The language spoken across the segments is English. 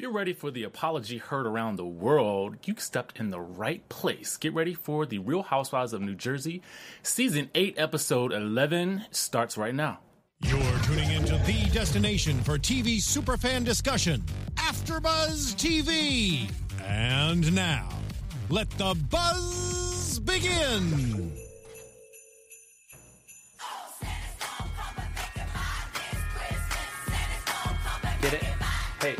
you're ready for the apology heard around the world, you stepped in the right place. Get ready for The Real Housewives of New Jersey. Season 8, Episode 11 starts right now. You're tuning into the destination for TV superfan discussion, AfterBuzz TV. And now, let the buzz begin. Get it? Hey.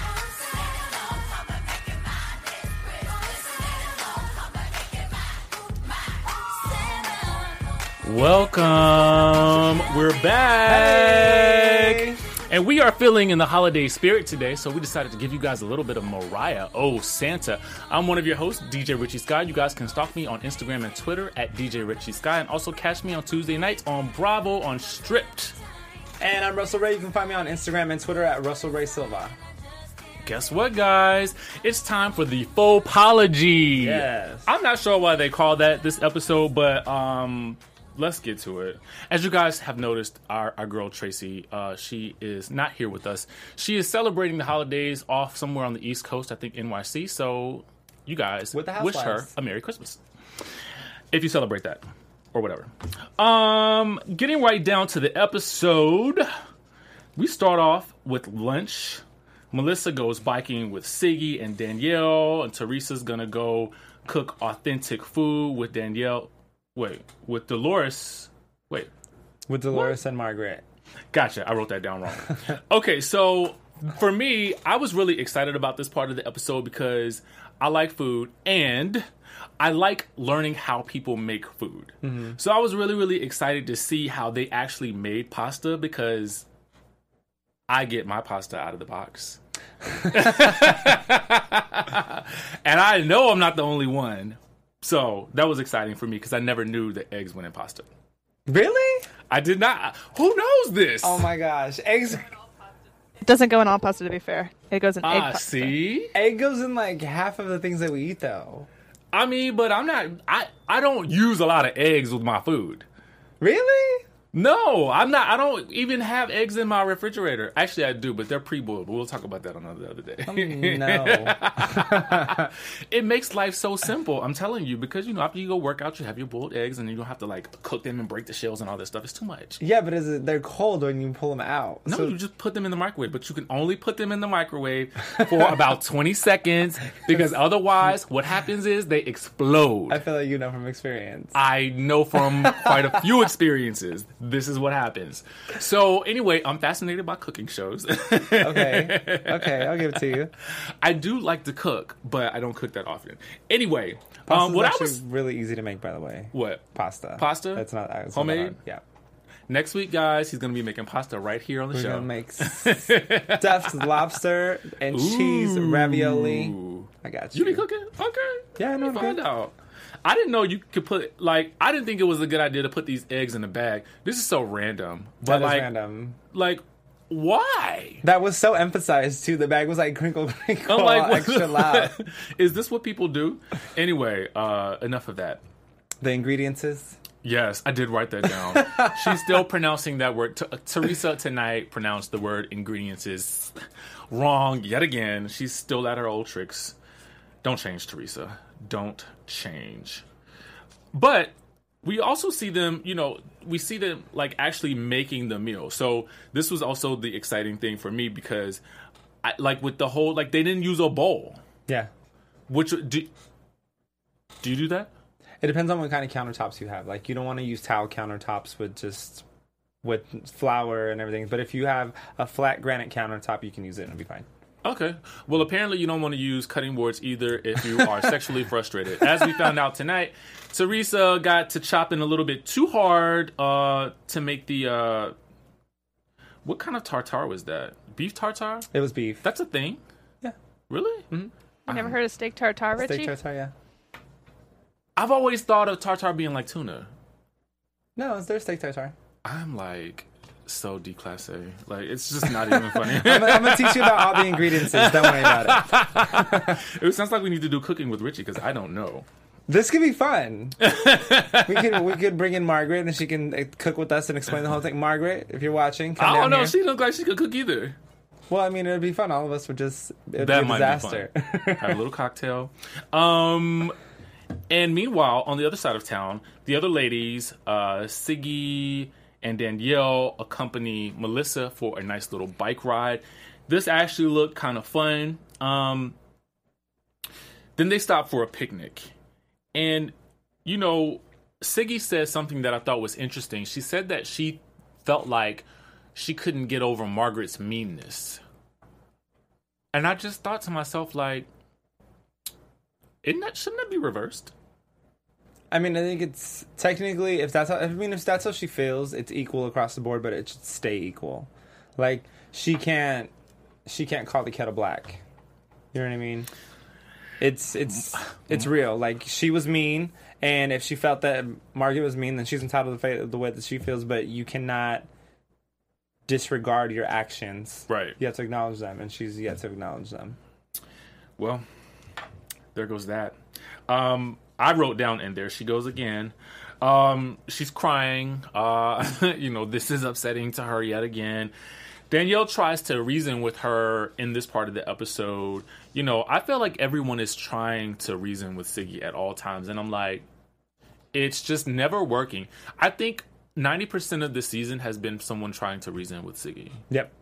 Welcome. We're back. Hey. And we are feeling in the holiday spirit today, so we decided to give you guys a little bit of Mariah, Oh Santa. I'm one of your hosts, DJ Richie Sky. You guys can stalk me on Instagram and Twitter at DJ Richie Sky, and also catch me on Tuesday nights on Bravo on Stripped. And I'm Russell Ray. You can find me on Instagram and Twitter at Russell Ray Silva. Guess what, guys? It's time for the faux apology. Yes. I'm not sure why they call that this episode, but let's get to it. As you guys have noticed, our girl Tracy, she is not here with us. She is celebrating the holidays off somewhere on the East Coast, I think NYC. So you guys With the wish her housewives. a Merry Christmas. If you celebrate that. Or whatever. Getting right down to the episode, we start off with lunch. Melissa goes biking with Siggy and Danielle, and Teresa's gonna go cook authentic food with Danielle. With Dolores. With Dolores and Margaret. Gotcha. I wrote that down wrong. Okay, so for me, I was really excited about this part of the episode because I like food and I like learning how people make food. Mm-hmm. So I was really, really excited to see how they actually made pasta because I get my pasta out of the box. And I know I'm not the only one. So that was exciting for me because I never knew that eggs went in pasta. Really? I did not. Who knows this? Oh my gosh. Eggs. It doesn't go in all pasta, to be fair. It goes in egg pasta. See? Egg goes in like half of the things that we eat, though. I mean, but I'm not. I don't use a lot of eggs with my food. Really? No, I'm not. I don't even have eggs in my refrigerator. Actually, I do, but they're pre-boiled. We'll talk about that another other day. No. It makes life so simple. I'm telling you, because after you go work out, you have your boiled eggs, and you don't have to like cook them and break the shells and all that stuff. It's too much. Yeah, but they're cold when you pull them out. No, So- you just put them in the microwave, but you can only put them in the microwave for about 20 seconds because otherwise what happens is they explode. I feel like you know from experience. I know from quite a few experiences. This is what happens. So anyway, I'm fascinated by cooking shows. Okay, I'll give it to you. I do like to cook, but I don't cook that often. Anyway, Pasta's what I actually was really easy to make, by the way. what Pasta. Pasta? It's not it's Homemade? Not hard. Yeah. next week, guys, he's gonna be making pasta right here on the We're show. gonna make stuffed lobster and cheese ravioli. I got you. You be cooking? Okay. Yeah, I know I'm Find good. out. I didn't know you could put, I didn't think it was a good idea to put these eggs in a bag. This is so random. But That is random. Why? That was so emphasized too. The bag was like crinkle, crinkle, I'm like, extra loud. Is this what people do? Anyway, enough of that. The ingredients is. Yes, I did write that down. She's still pronouncing that word. Teresa tonight pronounced the word ingredients is wrong yet again. She's still at her old tricks. Don't change, Teresa. Don't change. But we also see them, we see them actually making the meal. So this was also the exciting thing for me because with the whole, they didn't use a bowl. Yeah. Which, do you do that? It depends on what kind of countertops you have. You don't want to use tile countertops with flour and everything. But if you have a flat granite countertop, you can use it and it'll be fine. Okay. Well, apparently you don't want to use cutting boards either if you are sexually frustrated. As we found out tonight, Teresa got to chopping a little bit too hard to make the... what kind of tartare was that? Beef tartare? It was beef. That's a thing? Yeah. Really? Mm-hmm. You never heard of steak tartare, Richie? Steak tartare, yeah. I've always thought of tartare being like tuna. No, it's their steak tartare. I'm so declassé. It's just not even funny. I'm going to teach you about all the ingredients. Don't worry about it. It sounds like we need to do cooking with Richie because I don't know. This could be fun. we could bring in Margaret and she can cook with us and explain the whole thing. Margaret, if you're watching, come I down don't know. here. She looked like she could cook either. Well, I mean, it would be fun. All of us would just... It would That be a might disaster. be fun. Have a little cocktail. And meanwhile, on the other side of town, the other ladies, Siggy and Danielle, accompany Melissa for a nice little bike ride. This actually looked kind of fun. Then they stopped for a picnic. And, you know, Siggy said something that I thought was interesting. She said that she felt like she couldn't get over Margaret's meanness. And I just thought to myself, like, shouldn't that be reversed? I mean, I think it's technically, if that's how she feels, it's equal across the board, but it should stay equal. Like, she can't call the kettle black. You know what I mean? It's real. Like, she was mean, and if she felt that Margaret was mean, then she's entitled to feel the way that she feels, but you cannot disregard your actions. Right. You have to acknowledge them, and she's yet to acknowledge them. Well, there goes that. I wrote down in there, she goes again. She's crying. You know, this is upsetting to her yet again. Danielle tries to reason with her in this part of the episode. You know, I feel like everyone is trying to reason with Siggy at all times. And I'm like, it's just never working. I think 90% of the season has been someone trying to reason with Siggy. Yep.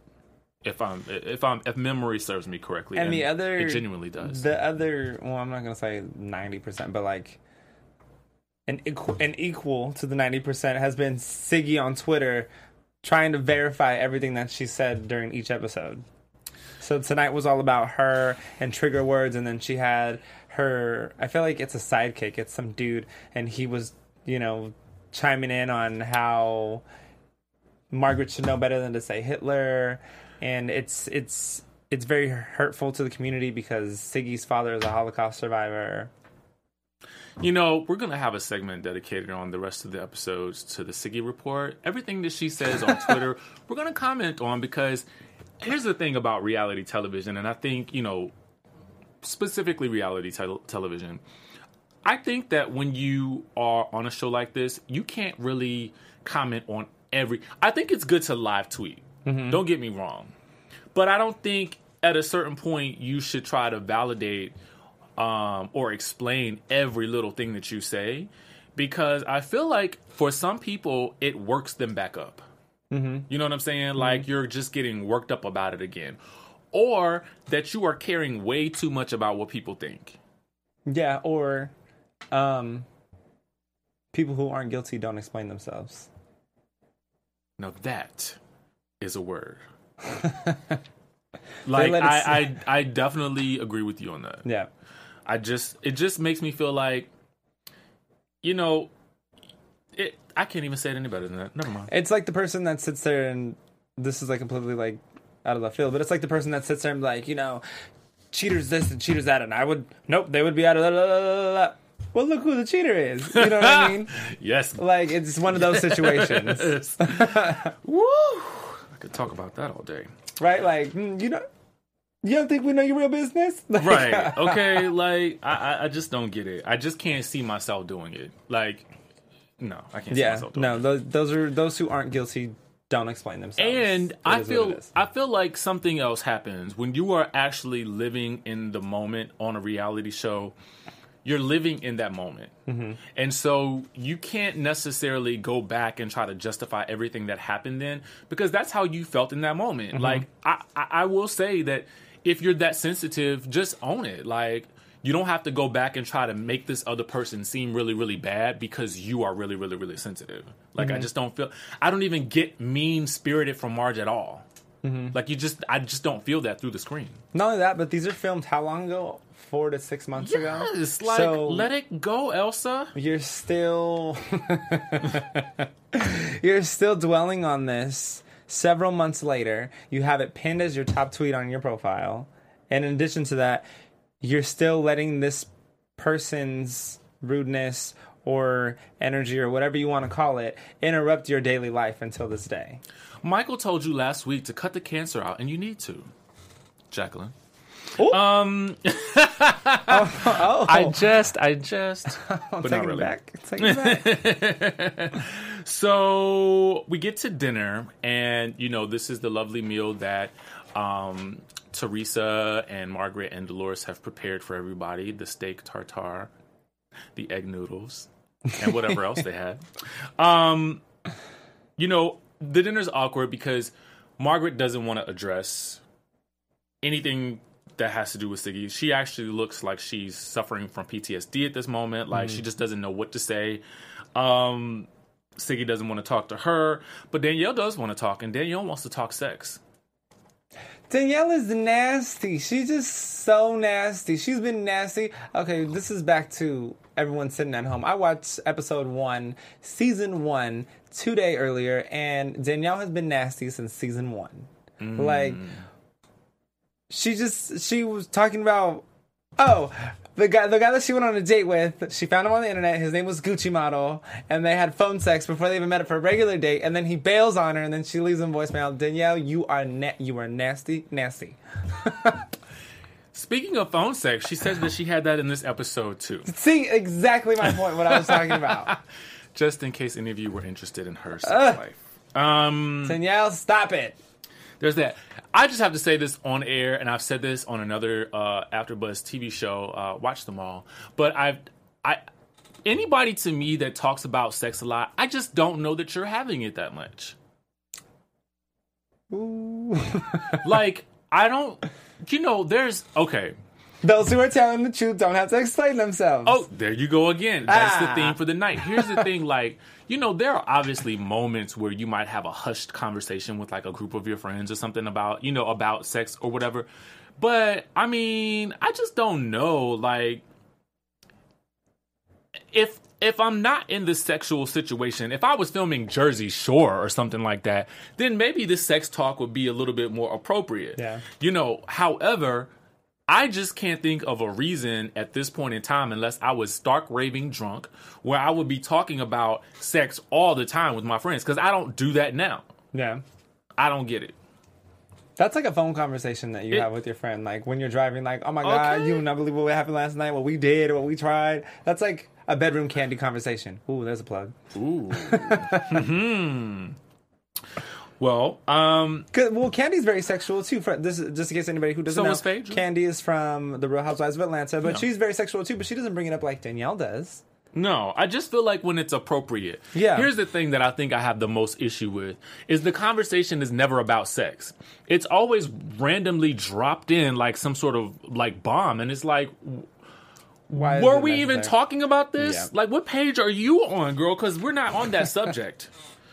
If memory serves me correctly, and the other, it genuinely does. Well, I'm not gonna say 90%, but like an equal to the 90% has been Siggy on Twitter trying to verify everything that she said during each episode. So tonight was all about her and trigger words, and then she had her. I feel like it's a sidekick. It's some dude, and he was, you know, chiming in on how Margaret should know better than to say Hitler. And it's very hurtful to the community because Siggy's father is a Holocaust survivor. You know, we're going to have a segment dedicated on the rest of the episodes to the Siggy report. Everything that she says on Twitter, we're going to comment on, because here's the thing about reality television, and I think, you know, specifically reality television. I think that when you are on a show like this, you can't really comment on I think it's good to live tweet. Mm-hmm. Don't get me wrong. But I don't think at a certain point you should try to validate or explain every little thing that you say, because I feel like for some people it works them back up. Mm-hmm. You know what I'm saying? Mm-hmm. Like, you're just getting worked up about it again. Or that you are caring way too much about what people think. Yeah, or people who aren't guilty don't explain themselves. Now that is a word. Like, I definitely agree with you on that. Yeah. It just makes me feel like, you know, I can't even say it any better than that. Never mind. It's like the person that sits there, and this is like completely like out of left field, but it's like the person that sits there and like, you know, cheaters this and cheaters that, and they would be out of that. Well, look who the cheater is. You know what I mean? Yes. Like, it's one of those situations. Woo! I could talk about that all day. Right? Like, you know, you don't think we know your real business? Like, right. Okay. Like, I just don't get it. I just can't see myself doing it. Like, no, I can't see myself doing it. No, those who aren't guilty don't explain themselves. And I feel like something else happens when you are actually living in the moment on a reality show. You're living in that moment. Mm-hmm. And so you can't necessarily go back and try to justify everything that happened then, because that's how you felt in that moment. Mm-hmm. Like, I will say that if you're that sensitive, just own it. Like, you don't have to go back and try to make this other person seem really, really bad because you are really, really, really sensitive. Like, mm-hmm. I don't even get mean-spirited from Marge at all. Mm-hmm. Like, I just don't feel that through the screen. Not only that, but these are filmed how long ago? 4 to 6 months ago. Yes, like, so let it go, Elsa. You're still dwelling on this several months later. You have it pinned as your top tweet on your profile. And in addition to that, you're still letting this person's rudeness or energy or whatever you want to call it interrupt your daily life until this day. Michael told you last week to cut the cancer out, and you need to. Jacqueline. Oh. I just. But not really. Take it back. So we get to dinner, and you know, this is the lovely meal that Teresa and Margaret and Dolores have prepared for everybody the steak tartare, the egg noodles, and whatever else they had. You know, the dinner's awkward because Margaret doesn't want to address anything that has to do with Siggy. She actually looks like she's suffering from PTSD at this moment. Like, she just doesn't know what to say. Siggy doesn't want to talk to her, but Danielle does want to talk, and Danielle wants to talk sex. Danielle is nasty. She's just so nasty. She's been nasty. Okay, this is back to everyone sitting at home. I watched episode 1, season 1, 2 days earlier, and Danielle has been nasty since season 1. Like, she was talking about, the guy that she went on a date with, she found him on the internet. His name was Gucci Model, and they had phone sex before they even met up for a regular date. And then he bails on her, and then she leaves him voicemail. Danielle, you are nasty. Speaking of phone sex, she says that she had that in this episode too. See, exactly my point. What I was talking about. Just in case any of you were interested in her sex life. Danielle, stop it. There's that. I just have to say this on air, and I've said this on another AfterBuzz TV show. Watch them all. But anybody to me that talks about sex a lot, I just don't know that you're having it that much. Ooh. Like, I don't. You know, okay. Those who are telling the truth don't have to explain themselves. Oh, there you go again. That's the theme for the night. Here's the thing, like, you know, there are obviously moments where you might have a hushed conversation with, like, a group of your friends or something about, you know, about sex or whatever. But, I mean, I just don't know, like, if I'm not in this sexual situation, if I was filming Jersey Shore or something like that, then maybe this sex talk would be a little bit more appropriate. Yeah. You know, however, I just can't think of a reason at this point in time, unless I was stark raving drunk, where I would be talking about sex all the time with my friends, because I don't do that now. Yeah. I don't get it. That's like a phone conversation that you have with your friend. Like, when you're driving, like, oh my God, you will not believe what happened last night, what we did, what we tried. That's like a bedroom candy conversation. Ooh, there's a plug. Ooh. Well, Candy's very sexual too. This is just in case anybody who doesn't know. Phaedra. Candy is from The Real Housewives of Atlanta, but she's very sexual too. But she doesn't bring it up like Danielle does. No, I just feel like when it's appropriate. Yeah. Here's the thing that I think I have the most issue with is the conversation is never about sex. It's always randomly dropped in like some sort of like bomb, and it's like, were we even talking about this? Yeah. Like, what page are you on, girl? Because we're not on that subject.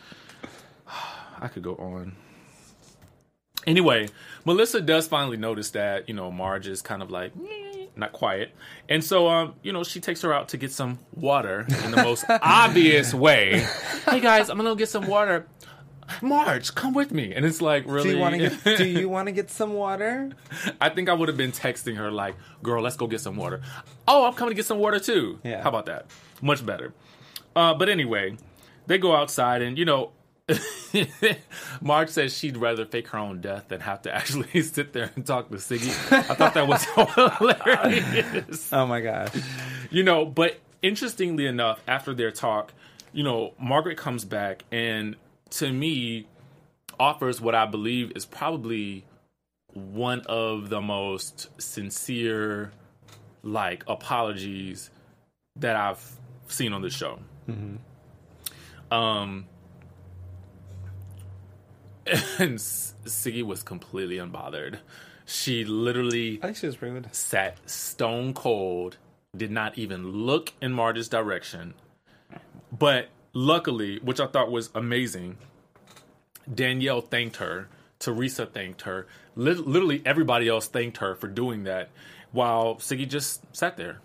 I could go on. Anyway, Melissa does finally notice that, you know, Marge is kind of like, not quiet. And so, you know, she takes her out to get some water in the most obvious way. Hey, guys, I'm going to go get some water. Marge, come with me. And it's like, really? Do you want to get some water? I think I would have been texting her like, girl, let's go get some water. Oh, I'm coming to get some water too. Yeah. How about that? Much better. But anyway, they go outside and, you know, Marge says she'd rather fake her own death than have to actually sit there and talk to Siggy. I thought that was so hilarious. Oh my gosh. You know, but interestingly enough, after their talk, you know, Margaret comes back and to me offers what I believe is probably one of the most sincere, like, apologies that I've seen on the show. Mm-hmm. And Siggy was completely unbothered. She literally, I think she was rude. Sat stone cold, did not even look in Marge's direction. But luckily, which I thought was amazing, Danielle thanked her. Teresa thanked her. Literally everybody else thanked her for doing that, while Siggy just sat there.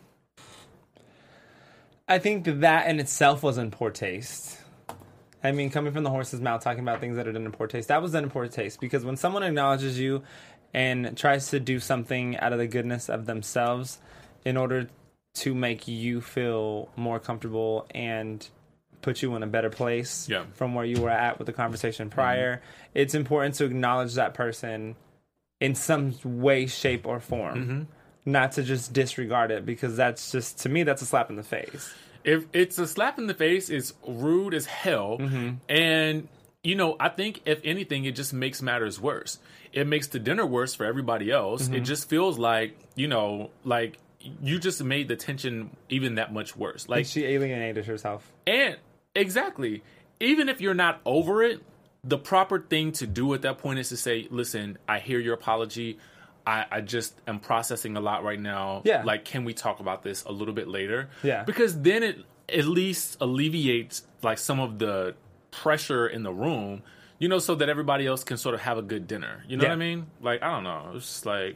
I think that in itself was in poor taste. I mean, coming from the horse's mouth, talking about things that are done in poor taste, that was done in poor taste. Because when someone acknowledges you and tries to do something out of the goodness of themselves in order to make you feel more comfortable and put you in a better place from where you were at with the conversation prior, it's important to acknowledge that person in some way, shape, or form. Not to just disregard it, because that's just, to me, that's a slap in the face. If it's a slap in the face, it's rude as hell. And, you know, I think if anything, it just makes matters worse. it makes the dinner worse for everybody else. It just feels like, like you just made the tension even that much worse. Like, she alienated herself. And exactly, even if you're not over it, the proper thing to do at that point is to say, listen, I hear your apology. I just am processing a lot right now. Yeah. Like, can we talk about this a little bit later? Yeah. Because then it at least alleviates like some of the pressure in the room, so that everybody else can sort of have a good dinner. You know what I mean? Like, I don't know. It's just like,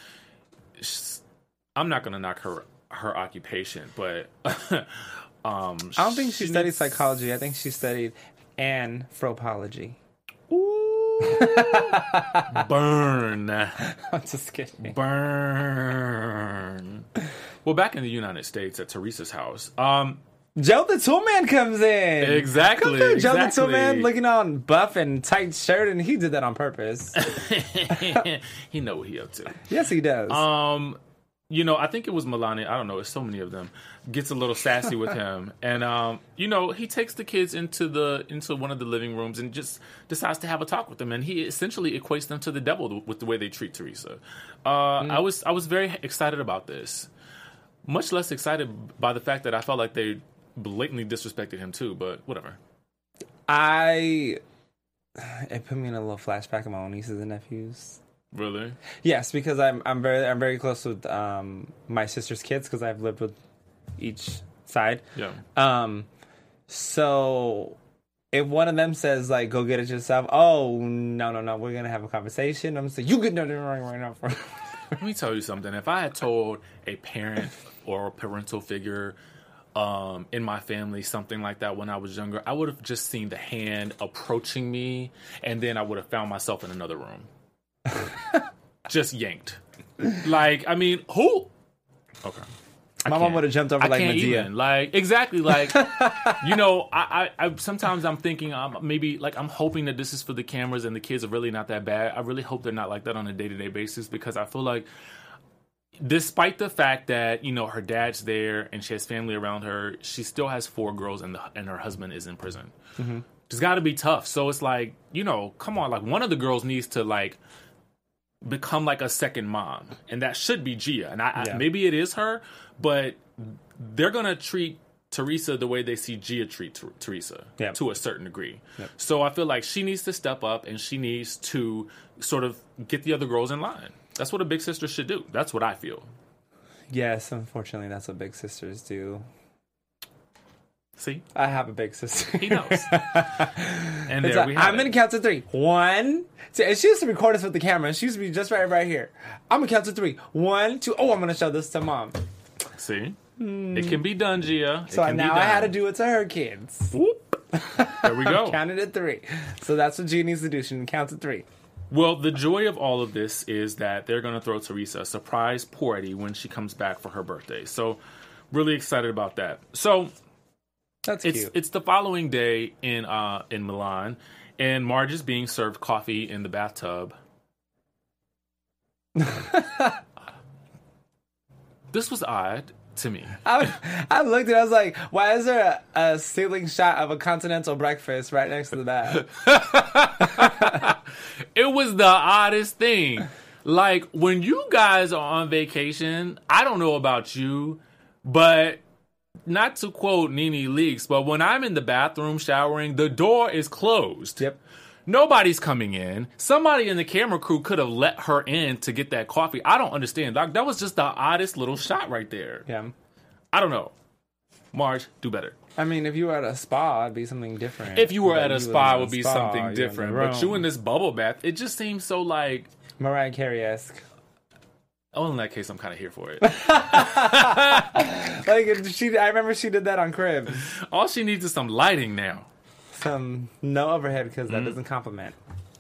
I'm not going to knock her occupation, but I don't think she studied psychology. I think she studied anthropology. Burn. I'm just kidding. Burn. Well, back in the United States at Teresa's house, Joe the Toolman comes in. Exactly. Come through, Joe the exactly. Toolman looking on buff and tight shirt, and he did that on purpose. He know what he up to. Yes, he does. I think it was Melania. I don't know. It's so many of them. Gets a little sassy with him, and he takes the kids into one of the living rooms and just decides to have a talk with them. And he essentially equates them to the devil with the way they treat Teresa. I was very excited about this. Much less excited by the fact that I felt like they blatantly disrespected him too. But whatever. It put me in a little flashback of my own nieces and nephews. Really? Yes, because I'm very close with my sister's kids because I've lived with each side. Yeah. So if one of them says like, "Go get it yourself," oh no, we're gonna have a conversation. I'm gonna say, "You get nothing wrong right now." Let me tell you something. If I had told a parent or a parental figure in my family something like that when I was younger, I would have just seen the hand approaching me, and then I would have found myself in another room. Just yanked. Like, I mean, who? Okay. My mom would have jumped over like Medea. Like, exactly. Like, I sometimes I'm thinking maybe like I'm hoping that this is for the cameras and the kids are really not that bad. I really hope they're not like that on a day-to-day basis because I feel like despite the fact that, her dad's there and she has family around her, she still has 4 girls and her husband is in prison. Mm-hmm. It's got to be tough. So it's like, come on, like one of the girls needs to like become like a second mom, and that should be Gia. And maybe it is her, but they're gonna treat Teresa the way they see Gia treat Teresa to a certain degree. Yep. So I feel like she needs to step up and she needs to sort of get the other girls in line. That's what a big sister should do. That's what I feel. Yes, unfortunately, that's what big sisters do. See? I have a big sister. He knows. And there we have I'm going to count to 3. 1, 2. And she used to record us with the camera. She used to be just right here. I'm going to count to 3. 1, 2. Oh, I'm going to show this to Mom. See? It can be done, Gia. So now I had to do it to her kids. Whoop. There we go. Counted at 3. So that's what Gia needs to do. She can count to 3. Well, the joy of all of this is that they're going to throw Teresa a surprise party when she comes back for her birthday. So really excited about that. So that's cute. It's the following day in Milan, and Marge is being served coffee in the bathtub. This was odd to me. I looked at it, I was like, why is there a ceiling shot of a continental breakfast right next to the bath? It was the oddest thing. Like, when you guys are on vacation, I don't know about you, but not to quote Nene Leakes, but when I'm in the bathroom showering, the door is closed. Yep. Nobody's coming in. Somebody in the camera crew could have let her in to get that coffee. I don't understand. That was just the oddest little shot right there. Yeah. I don't know. Marge, do better. I mean, if you were at a spa, it'd be something different. If you were at a spa, it would be something different. But you in this bubble bath, it just seems so like Mariah Carey-esque. Oh, in that case, I'm kind of here for it. Like I remember she did that on Cribs. All she needs is some lighting now. No overhead because that doesn't compliment.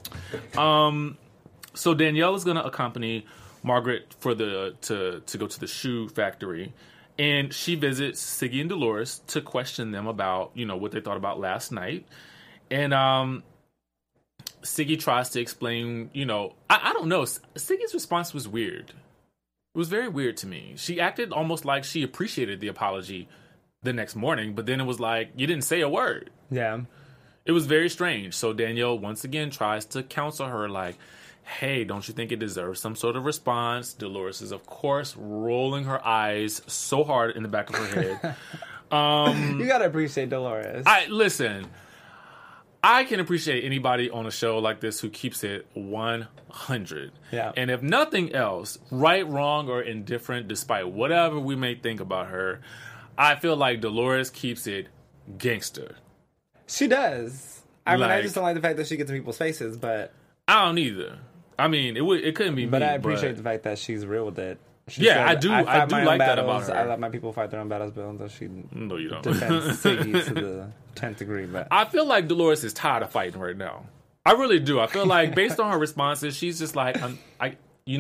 So Danielle is going to accompany Margaret to go to the shoe factory, and she visits Siggy and Dolores to question them about what they thought about last night, and Siggy tries to explain. I don't know. Siggy's response was weird. It was very weird to me. She acted almost like she appreciated the apology the next morning, but then it was like you didn't say a word. Yeah. It was very strange. So Danielle once again tries to counsel her like, hey, don't you think it deserves some sort of response? Dolores is, of course, rolling her eyes so hard in the back of her head. You gotta appreciate Dolores. Listen, I can appreciate anybody on a show like this who keeps it 100. Yeah. And if nothing else, right, wrong, or indifferent, despite whatever we may think about her, I feel like Dolores keeps it gangster. She does. I mean, I Like- just don't like the fact that she gets in people's faces, but I don't either. I mean, it couldn't be me. I appreciate the fact that she's real with it. She Yeah, said, I do fight my own like that battles. about her. I let my people fight their own battles, but until she No, you don't. defends Siggy to the 10th degree. But I feel like Dolores is tired of fighting right now. I really do. I feel like based on her responses, she's just like, I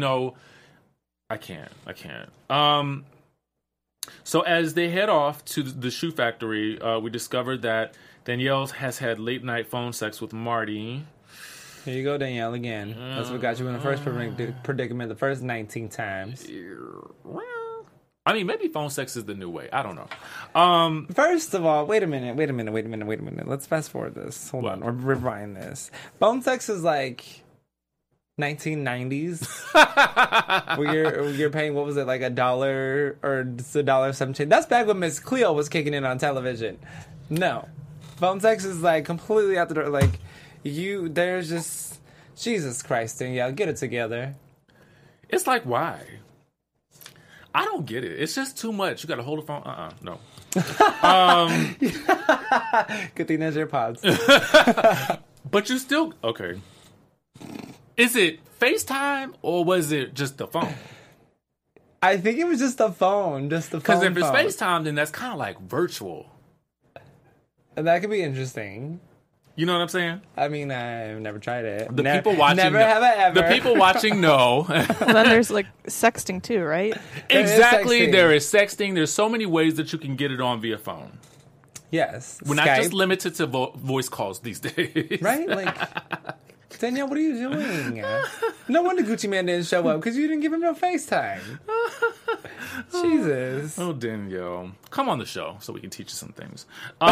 can't. So as they head off to the shoe factory, we discovered that Danielle has had late night phone sex with Marty. here you go, Danielle, again. That's what got you in the first predicament the first 19 times. I mean, maybe phone sex is the new way. I don't know. First of all, wait a minute. Let's fast forward this. Hold on, or rewind this. Phone sex is like 1990s. where you're paying, what was it, like $1 or just $1.17? That's back when Miss Cleo was kicking in on television. No, phone sex is like completely out the door. Like there's just Jesus Christ, Danielle, get it together. It's like, why? I don't get it. It's just too much. You got to hold the phone. No. Good thing there's your pods. But you still okay. Is it FaceTime or was it just the phone? I think it was just the phone, Because if it's FaceTime, then that's kind of like virtual. And that could be interesting. You know what I'm saying? I mean, I've never tried it. The people watching, never have I ever. The people watching know. Well, then there's like sexting too, right? There is Exactly. sexting. There is sexting. There's so many ways that you can get it on via phone. Yes, We're Skype. not just limited to voice calls these days. Right? Like, Danielle, what are you doing? No wonder Gucci Man didn't show up because you didn't give him no FaceTime. Jesus. Oh, Danielle. Come on the show so we can teach you some things.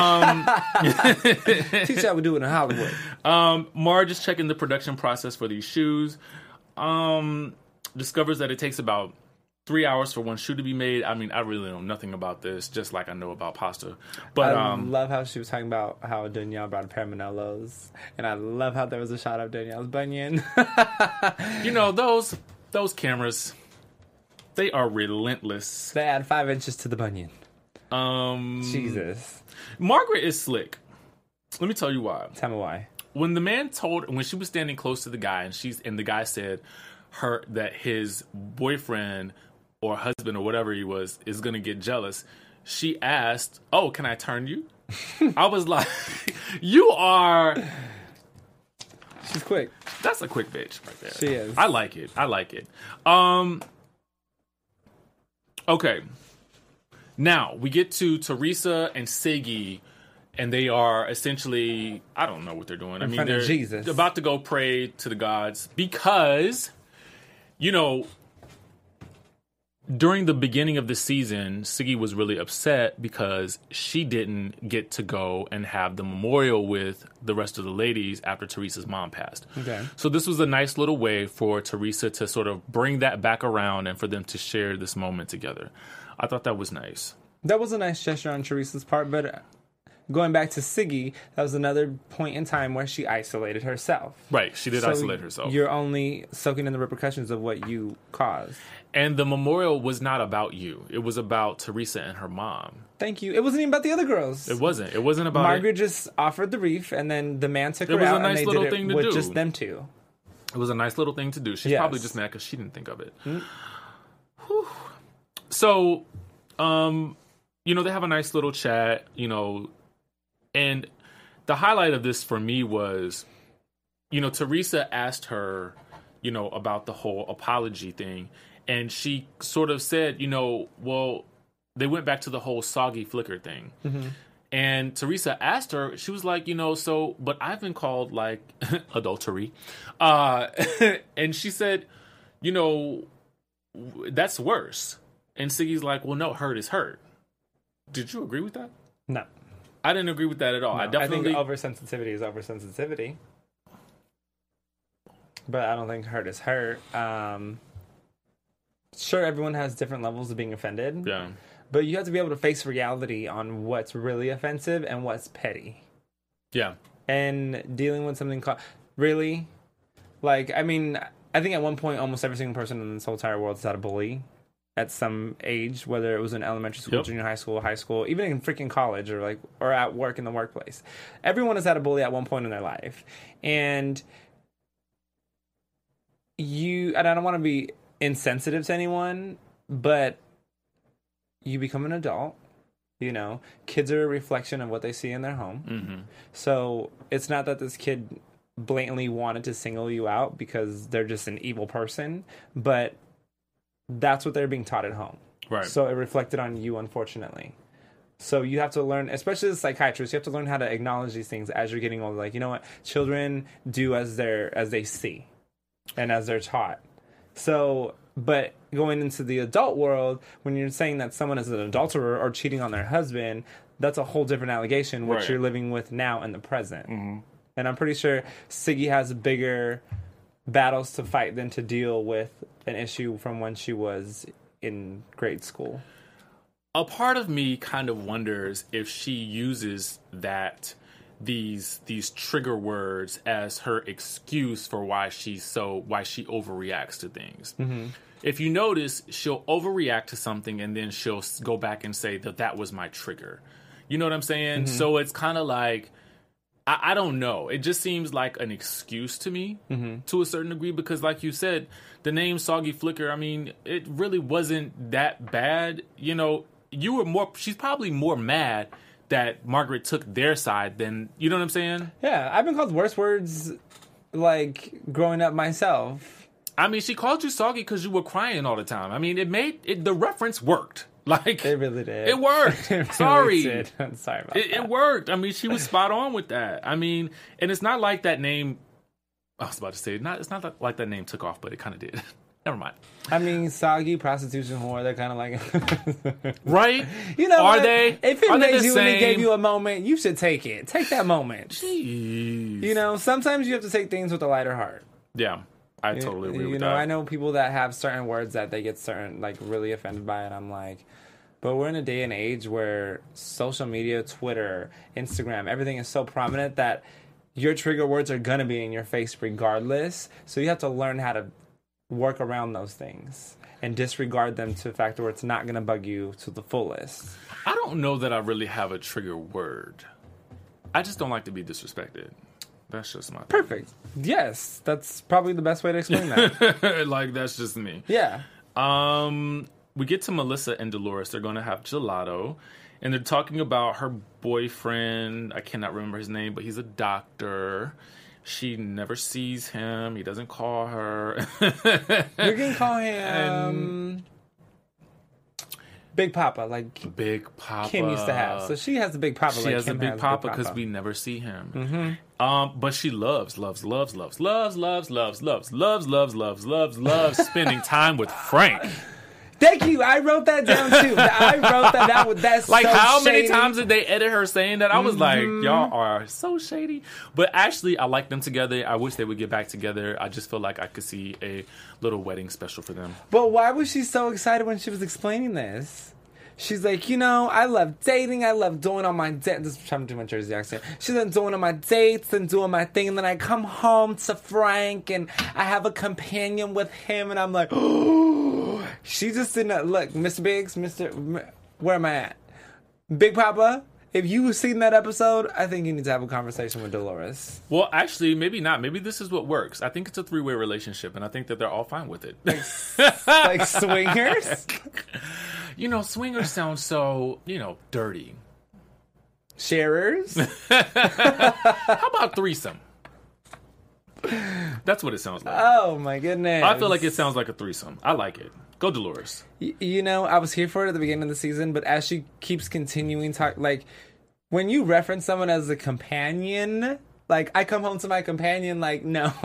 Teach you how we do it in Hollywood. Marge is checking the production process for these shoes. Discovers that it takes about 3 hours for one shoe to be made. I mean, I really know nothing about this, just like I know about pasta. But I love how she was talking about how Danielle brought a pair of Manelos. And I love how there was a shot of Danielle's bunion. you know, those cameras, they are relentless. They add 5 inches to the bunion. Jesus. Margaret is slick. Let me tell you why. Tell me why. When she was standing close to the guy and the guy said that his boyfriend or husband or whatever he was is going to get jealous, she asked, "Oh, can I turn you?" I was like, you are... She's quick. That's a quick bitch right there. She is. I like it. Okay. Now, we get to Teresa and Siggy, and they are essentially... I don't know what they're doing. In front of they're Jesus. about to go pray to the gods because, you know... During the beginning of the season, Siggy was really upset because she didn't get to go and have the memorial with the rest of the ladies after Teresa's mom passed. Okay. So this was a nice little way for Teresa to sort of bring that back around and for them to share this moment together. I thought that was nice. That was a nice gesture on Teresa's part, but going back to Siggy, that was another point in time where she isolated herself. Right, she did So isolate herself. You're only soaking in the repercussions of what you caused. And the memorial was not about you. It was about Teresa and her mom. Thank you. It wasn't even about the other girls. It wasn't. It wasn't about Margaret just offered the wreath, and then the man took her was a out, nice and they little did thing it to with do. just them two. It was a nice little thing to do. She's Yes. probably just mad because she didn't think of it. Whew. So, they have a nice little chat, and the highlight of this for me was, Teresa asked her, about the whole apology thing. And she sort of said, well, they went back to the whole soggy flicker thing. Mm-hmm. And Teresa asked her, she was like, but I've been called like adultery. And she said, that's worse. And Siggy's like, well, no, hurt is hurt. Did you agree with that? No. I didn't agree with that at all. No. I definitely think oversensitivity is oversensitivity. but I don't think hurt is hurt. Sure, everyone has different levels of being offended. Yeah. But you have to be able to face reality on what's really offensive and what's petty. Yeah. And dealing with something called... Really? Like, I mean, I think at one point, almost every single person in this whole entire world has had a bully at some age, whether it was in elementary school, junior high school, even in freaking college or at work in the workplace. Everyone has had a bully at one point in their life. And I don't want to be insensitive to anyone, but you become an adult. You know, kids are a reflection of what they see in their home. Mm-hmm. So it's not that this kid blatantly wanted to single you out because they're just an evil person, but that's what they're being taught at home. Right. So it reflected on you, unfortunately. So you have to learn, especially as a psychiatrist, you have to learn how to acknowledge these things as you're getting older. Like, you know what? Children do as they see and as they're taught. So, but going into the adult world, when you're saying that someone is an adulterer or cheating on their husband, that's a whole different allegation, which you're living with now in the present. Mm-hmm. And I'm pretty sure Siggy has bigger battles to fight than to deal with an issue from when she was in grade school. A part of me kind of wonders if she uses these trigger words as her excuse for why she overreacts to things. Mm-hmm. If you notice, she'll overreact to something and then she'll go back and say that was my trigger. You know what I'm saying? Mm-hmm. So it's kind of like, I don't know. It just seems like an excuse to me to a certain degree because, like you said, the name Soggy Flicker, I mean, it really wasn't that bad. You know, she's probably more mad that Margaret took their side than, you know what I'm saying? Yeah, I've been called worse words, like, growing up myself. I mean, she called you soggy because you were crying all the time. I mean, the reference worked. Like, it really did. It worked. It really Sorry. did. I'm sorry about that. It worked. I mean, she was spot on with that. I mean, and it's not like that name, I was about to say, it's not like that name took off, but it kind of did. Never mind. I mean, soggy, prostitution, whore, they're kind of like... Right? You know Are what? they? If it Are they made the you and it same? gave you a moment, you should take it. Take that moment. Jeez. You know, sometimes you have to take things with a lighter heart. Yeah, I totally agree with that. You know, I know people that have certain words that they get really offended by, and I'm like... But we're in a day and age where social media, Twitter, Instagram, everything is so prominent that your trigger words are going to be in your face regardless. So you have to learn how to work around those things and disregard them to the fact where it's not going to bug you to the fullest. I don't know that I really have a trigger word. I just don't like to be disrespected. That's just my thing. Perfect. Yes, that's probably the best way to explain that. Like, that's just me. Yeah. We get to Melissa and Dolores. They're going to have gelato. And they're talking about her boyfriend. I cannot remember his name, but he's a doctor. She never sees him. He doesn't call her. You can call him Big Papa, like Big Papa. Kim used to have. So she has the Big Papa. She has Kim the Big Papa because we never see him. Mm-hmm. But she loves spending time with Frank. Thank you. I wrote that down too. I wrote that. That's like, so how shady. many times did they edit her saying that? I was like, y'all are so shady. But actually, I like them together. I wish they would get back together. I just feel like I could see a little wedding special for them. But why was she so excited when she was explaining this? She's like, you know, I love dating. I love doing all my dates. This is trying to do my Jersey accent. She's like doing all my dates and doing my thing. And then I come home to Frank and I have a companion with him. And I'm like, oh, she just didn't look. Mr. Biggs, where am I at? Big Papa, if you've seen that episode, I think you need to have a conversation with Dolores. Well, actually, maybe not. Maybe this is what works. I think it's a 3-way relationship. And I think that they're all fine with it. Like swingers? You know, swingers sound so, dirty. Sharers? How about threesome? That's what it sounds like. Oh, my goodness. I feel like it sounds like a threesome. I like it. Go, Dolores. You know, I was here for it at the beginning of the season, but as she keeps continuing like, when you reference someone as a companion, like, I come home to my companion, like, no.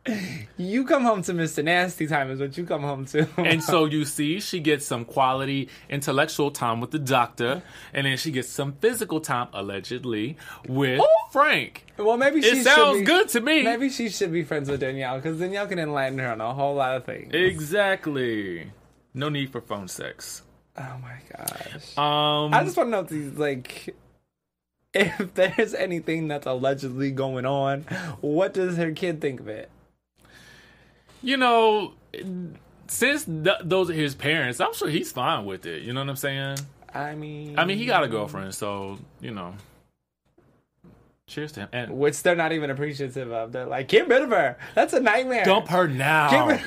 You come home to Mr. Nasty time is what you come home to. And so you see, she gets some quality intellectual time with the doctor, and then she gets some physical time, allegedly, with Frank. Well, maybe she It sounds should be, good to me. Maybe she should be friends with Danielle, because Danielle can enlighten her on a whole lot of things. Exactly. No need for phone sex. Oh my gosh. I I just want to know if these, like, if there's anything that's allegedly going on, what does her kid think of it? you know, since those are his parents, I'm sure he's fine with it. You know what I'm saying? I mean, he got a girlfriend, so, you know. Cheers to him. And which they're not even appreciative of. They're like, get rid of her. That's a nightmare. dump her now.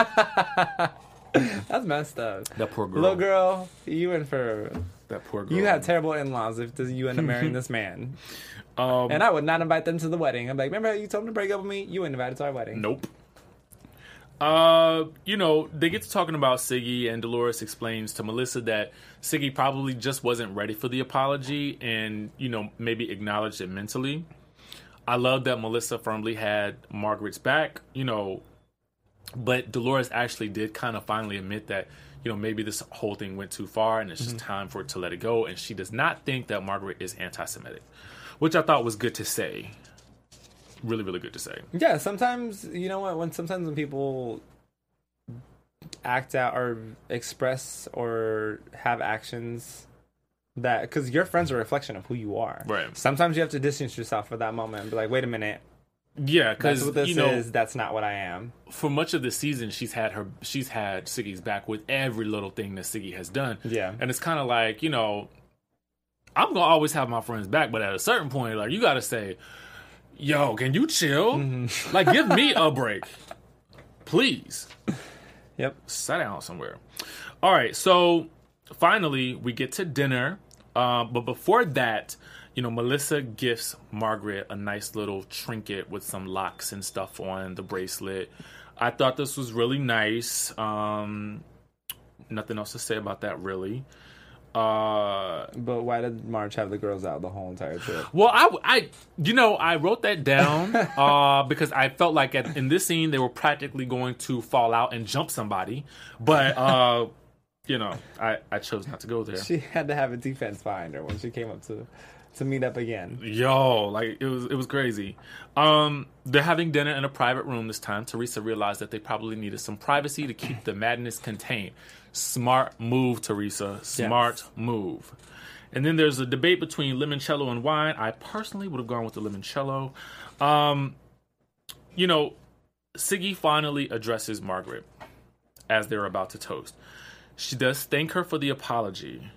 That's messed up. That poor girl. Little girl, you in for... That poor girl. You had terrible in-laws if you end up marrying this man. Um, And I would not invite them to the wedding. I'm like, remember how you told them to break up with me? You weren't invited to our wedding. Nope. You know, they get to talking about Siggy, and Dolores explains to Melissa that Siggy probably just wasn't ready for the apology and, you know, maybe acknowledged it mentally. I love that Melissa firmly had Margaret's back, you know, but Dolores actually did kind of finally admit that, you know, maybe this whole thing went too far and it's just time for it to let it go. And she does not think that Margaret is anti-Semitic, which I thought was good to say. Really, really good to say. Yeah, sometimes, you know what, sometimes when people act out or express or have actions that, because your friends are a reflection of who you are. Right. Sometimes you have to distance yourself for that moment and be like, wait a minute, Yeah, that's because, what this you know, is, that's not what I am. for much of the season, she's had Siggy's back with every little thing that Siggy has done. Yeah. And it's kind of like, you know, I'm going to always have my friends back, but at a certain point, like, you got to say, yo, can you chill? Like, give me a break. Please. Yep. Sit down somewhere. All right, so finally, we get to dinner. But before that, you know, Melissa gifts Margaret a nice little trinket with some locks and stuff on the bracelet. I thought this was really nice. Nothing else to say about that, really. But why did Marge have the girls out the whole entire trip? Well, I wrote that down because I felt like in this scene they were practically going to fall out and jump somebody, but you know, I chose not to go there. She had to have a defense behind her when she came up to meet up again. Yo, like it was crazy. They're having dinner in a private room this time. Teresa realized that they probably needed some privacy to keep the madness contained. Smart move, Teresa. Smart move. And then there's a debate between limoncello and wine. I personally would have gone with the limoncello. You know, Siggy finally addresses Margaret as they're about to toast. She does thank her for the apology.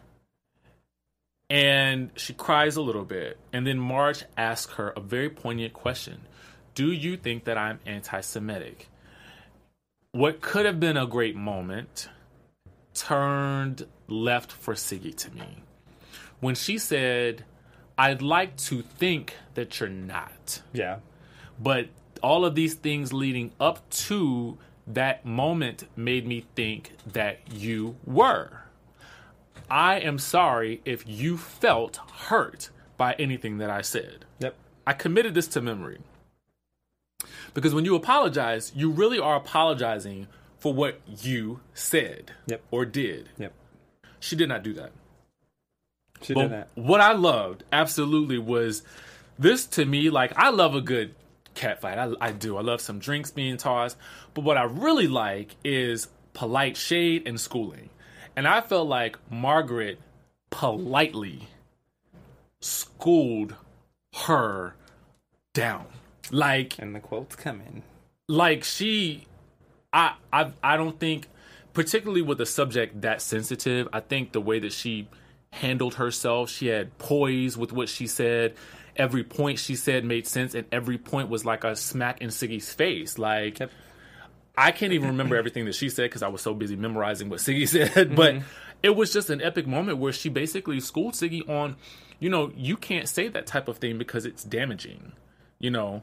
And she cries a little bit. And then Marge asks her a very poignant question. Do you think that I'm anti-Semitic? What could have been a great moment turned left for Siggy to me. When she said, I'd like to think that you're not. Yeah. But all of these things leading up to that moment made me think that you were. I am sorry if you felt hurt by anything that I said. Yep. I committed this to memory. Because when you apologize, you really are apologizing for what you said or did. Yep. She did not do that. She didn't. What I loved absolutely was this to me. Like, I love a good cat fight. I do. I love some drinks being tossed. But what I really like is polite shade and schooling. And I felt like Margaret politely schooled her down. Like, and the quote's coming. Like I don't think, particularly with a subject that sensitive, I think the way that she handled herself, she had poise with what she said. Every point she said made sense, and every point was like a smack in Siggy's face. Like, I can't even remember everything that she said because I was so busy memorizing what Siggy said. But it was just an epic moment where she basically schooled Siggy on, you know, you can't say that type of thing because it's damaging, you know.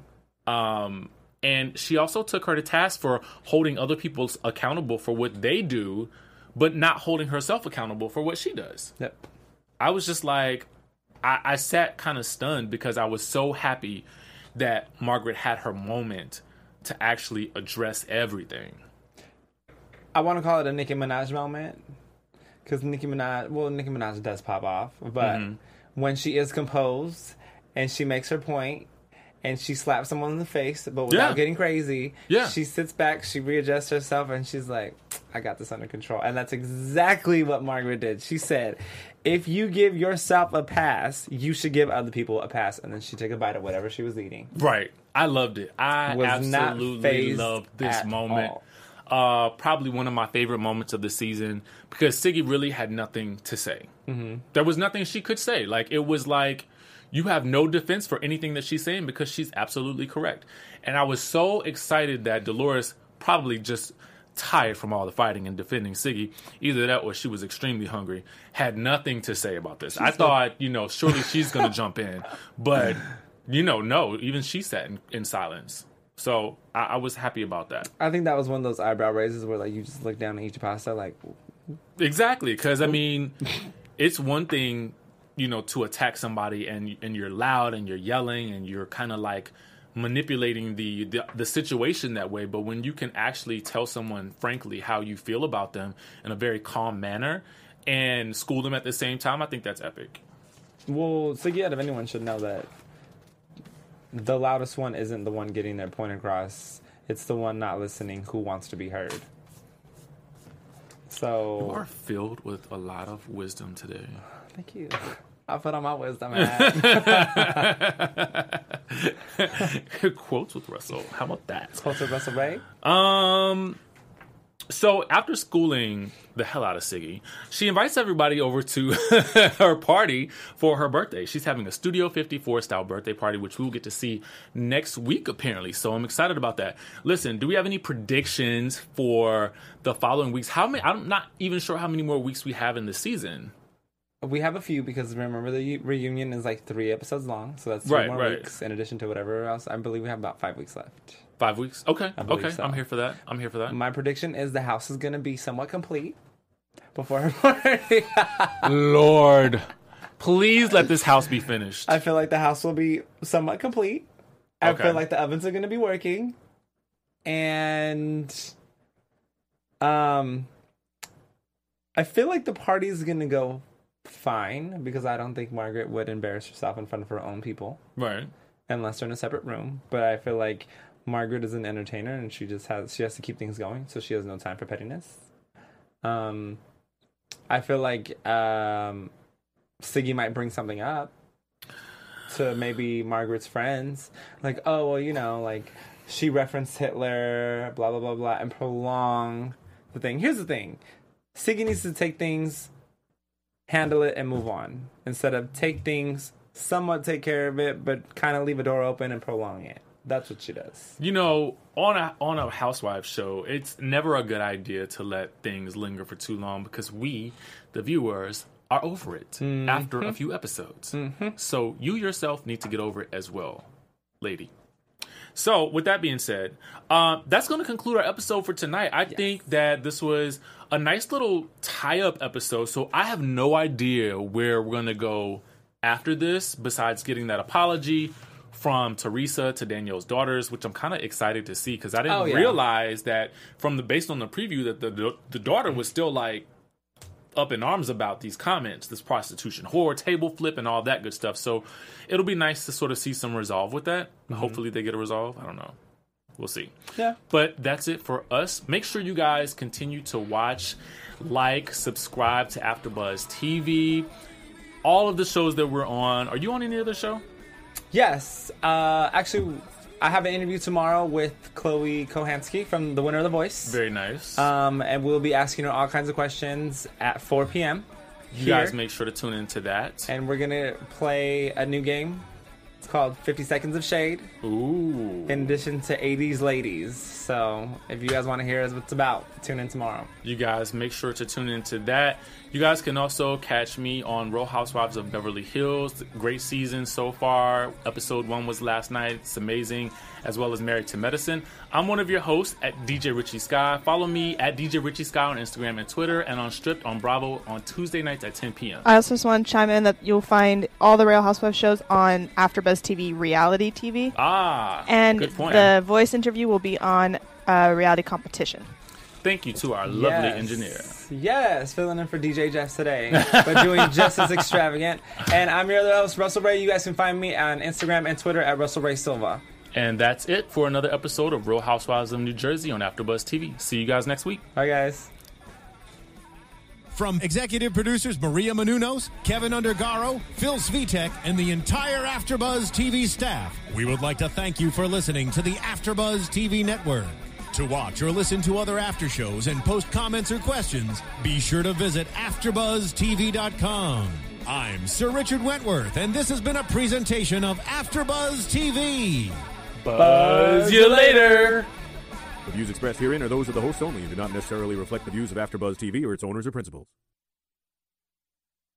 And she also took her to task for holding other people accountable for what they do, but not holding herself accountable for what she does. Yep. I was just like, I sat kind of stunned because I was so happy that Margaret had her moment to actually address everything. I want to call it a Nicki Minaj moment. Because Nicki Minaj does pop off. But when she is composed and she makes her point and she slaps someone in the face, but without getting crazy, she sits back, she readjusts herself, and she's like, I got this under control. And that's exactly what Margaret did. She said, if you give yourself a pass, you should give other people a pass. And then she took a bite of whatever she was eating. Right. I loved it. I absolutely loved this moment. Probably one of my favorite moments of the season because Siggy really had nothing to say. There was nothing she could say. Like, it was like, you have no defense for anything that she's saying because she's absolutely correct. And I was so excited that Dolores, probably just tired from all the fighting and defending Siggy, either that or she was extremely hungry, had nothing to say about this. I thought, surely she's going to jump in. But, no, even she sat in silence. So I was happy about that. I think that was one of those eyebrow raises where, like, you just look down and eat your pasta, like... Exactly, because, I mean, it's one thing, to attack somebody and you're loud and you're yelling and you're kind of, like, manipulating the situation that way. But when you can actually tell someone, frankly, how you feel about them in a very calm manner and school them at the same time, I think that's epic. Well, Siggy, out of anyone, should know that the loudest one isn't the one getting their point across. It's the one not listening who wants to be heard. So you are filled with a lot of wisdom today. Thank you. I put on my wisdom hat. Quotes with Russell. How about that? Quotes with Russell Ray? So after schooling the hell out of Siggy, she invites everybody over to her party for her birthday. She's having a Studio 54 style birthday party, which we will get to see next week, apparently. So I'm excited about that. Listen, do we have any predictions for the following weeks? How many? I'm not even sure how many more weeks we have in the season. We have a few because remember the reunion is like 3 episodes long. So that's 2 more weeks in addition to whatever else. I believe we have about 5 weeks left. 5 weeks? Okay. Okay. So. I'm here for that. My prediction is the house is going to be somewhat complete before her party. Lord, please let this house be finished. I feel like the house will be somewhat complete. I feel like the ovens are going to be working. And I feel like the party is going to go fine because I don't think Margaret would embarrass herself in front of her own people. Right. Unless they're in a separate room. But I feel like Margaret is an entertainer and she has to keep things going, so she has no time for pettiness. I feel like Siggy might bring something up to maybe Margaret's friends. Like, oh, well, like, she referenced Hitler, blah, blah, blah, blah, and prolong the thing. Here's the thing. Siggy needs to take things, handle it, and move on. Instead of take things, somewhat take care of it, but kind of leave a door open and prolong it. That's what she does. On a housewife show, it's never a good idea to let things linger for too long because we, the viewers, are over it after a few episodes. So you yourself need to get over it as well, lady. So with that being said, that's going to conclude our episode for tonight. I think that this was a nice little tie-up episode. So I have no idea where we're going to go after this besides getting that apology from Teresa to Danielle's daughters, which I'm kind of excited to see because I didn't realize that based on the preview that the daughter was still like up in arms about these comments, this prostitution whore, table flip, and all that good stuff. So it'll be nice to sort of see some resolve with that. Hopefully they get a resolve. I don't know. We'll see. Yeah. But that's it for us. Make sure you guys continue to watch, like, subscribe to AfterBuzz TV. All of the shows that we're on. Are you on any other show? Yes. Actually, I have an interview tomorrow with Chloe Kohansky from The Winner of The Voice. Very nice. And we'll be asking her all kinds of questions at 4 p.m. You guys make sure to tune into that. And we're going to play a new game. It's called 50 Seconds of Shade. Ooh. In addition to 80s Ladies. So if you guys want to hear what it's about, tune in tomorrow. You guys make sure to tune into that. You guys can also catch me on Real Housewives of Beverly Hills. Great season so far. Episode 1 was last night. It's amazing. As well as Married to Medicine. I'm one of your hosts at DJ Richie Sky. Follow me at DJ Richie Sky on Instagram and Twitter, and on Stripped on Bravo on Tuesday nights at 10 p.m. I also just want to chime in that you'll find all the Real Housewives shows on AfterBuzz TV Reality TV. And good point. The voice interview will be on Reality Competition. Thank you to our lovely engineer. Yes, filling in for DJ Jess today, but doing just as extravagant. And I'm your other host, Russell Ray. You guys can find me on Instagram and Twitter at Russell Ray Silva. And that's it for another episode of Real Housewives of New Jersey on AfterBuzz TV. See you guys next week. Bye, guys. From executive producers Maria Menounos, Kevin Undergaro, Phil Svitek, and the entire AfterBuzz TV staff, we would like to thank you for listening to the AfterBuzz TV network. To watch or listen to other after shows and post comments or questions, be sure to visit AfterBuzzTV.com. I'm Sir Richard Wentworth, and this has been a presentation of AfterBuzz TV. Buzz you later. The views expressed herein are those of the hosts only and do not necessarily reflect the views of AfterBuzz TV or its owners or principals.